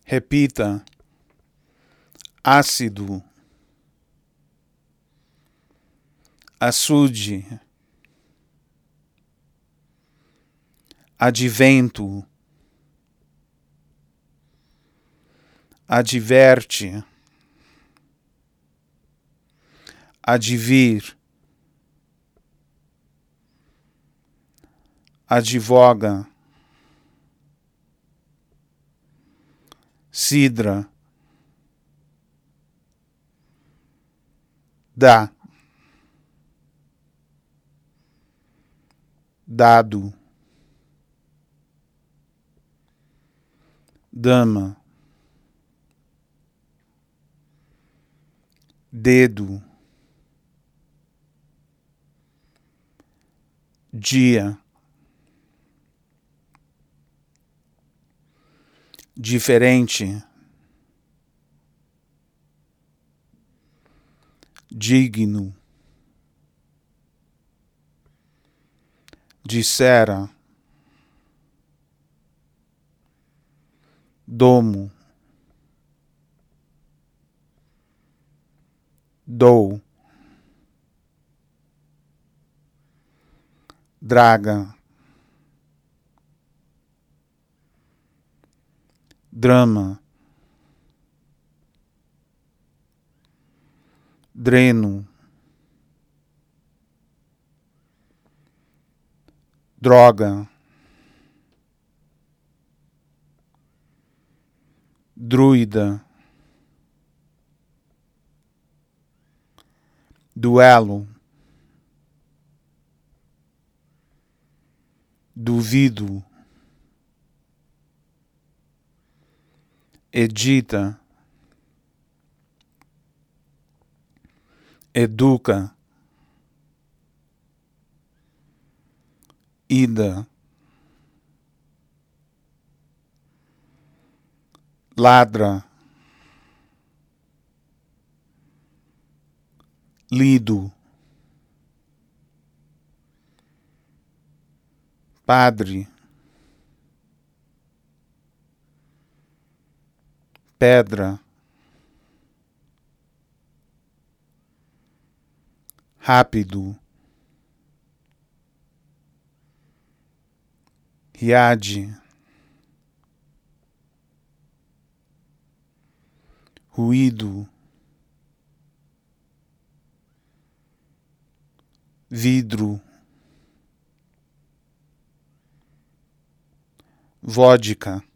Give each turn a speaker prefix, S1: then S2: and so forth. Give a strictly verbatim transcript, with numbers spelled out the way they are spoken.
S1: Repita: ácido, açude, advento, adverte, advir, advoga, cidra, dá, dado, dama, dedo, dia, diferente, digno, dissera, domo, dou, draga, drama, dreno, droga, druida, duelo, duvido, edita, educa, ida, ladra, lido, padre, pedra, rápido, riade, ruído, vidro, vodka.